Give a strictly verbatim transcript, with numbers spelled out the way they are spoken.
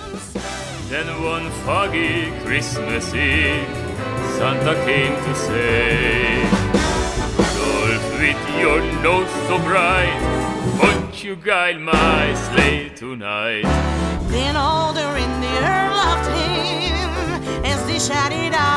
Then one foggy Christmas Eve, Santa came to say, Rudolph, with your nose so bright, won't you guide my sleigh tonight? Then all the reindeer loved him as they shouted out,